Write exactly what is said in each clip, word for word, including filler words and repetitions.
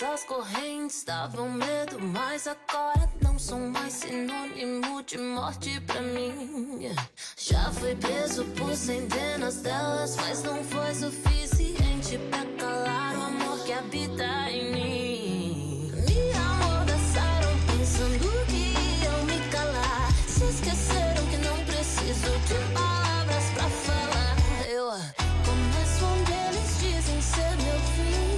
Essas correntes davam medo, mas agora não são mais sinônimo de morte pra mim. Já fui preso por centenas delas, mas não foi suficiente pra calar o amor que habita em mim. Me amordaçaram pensando que iam me calar. Se esqueceram que não preciso de palavras pra falar. Eu começo onde eles dizem ser meu fim.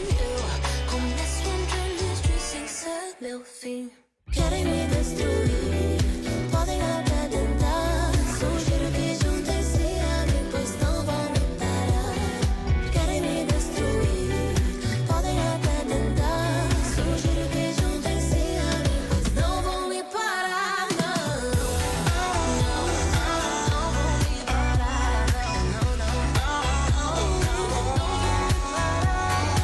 Meu fim. Querem me destruir, podem até tentar. Sugiro que juntem-se a mim, pois não vão me parar. Querem me destruir, podem até tentar. Sugiro que juntem-se a mim, pois não vão me parar. Não, não, não vão me parar. Não, não, não, não, não vão me parar.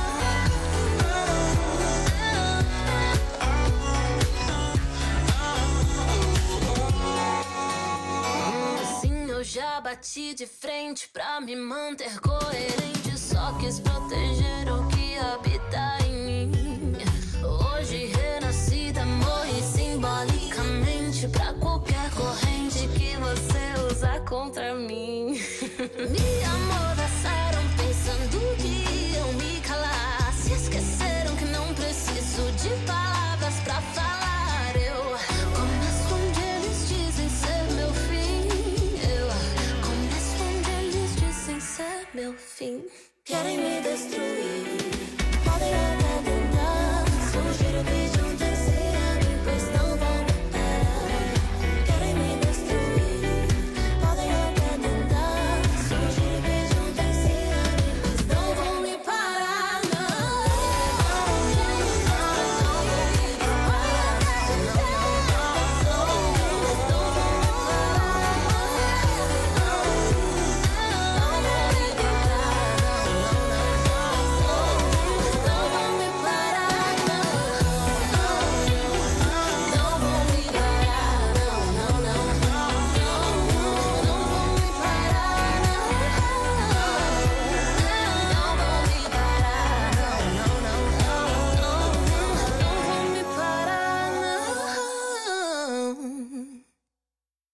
Já bati de frente pra me manter coerente. Só quis proteger o que habita em mim. Hoje renascida, morri simbolicamente pra qualquer corrente que você usa contra mim. Me amordaçaram pensando que iam me calar. Se esqueceram que não preciso de palavras pra falar. Eu começo onde eles dizem ser meu fim. Meu fim. Querem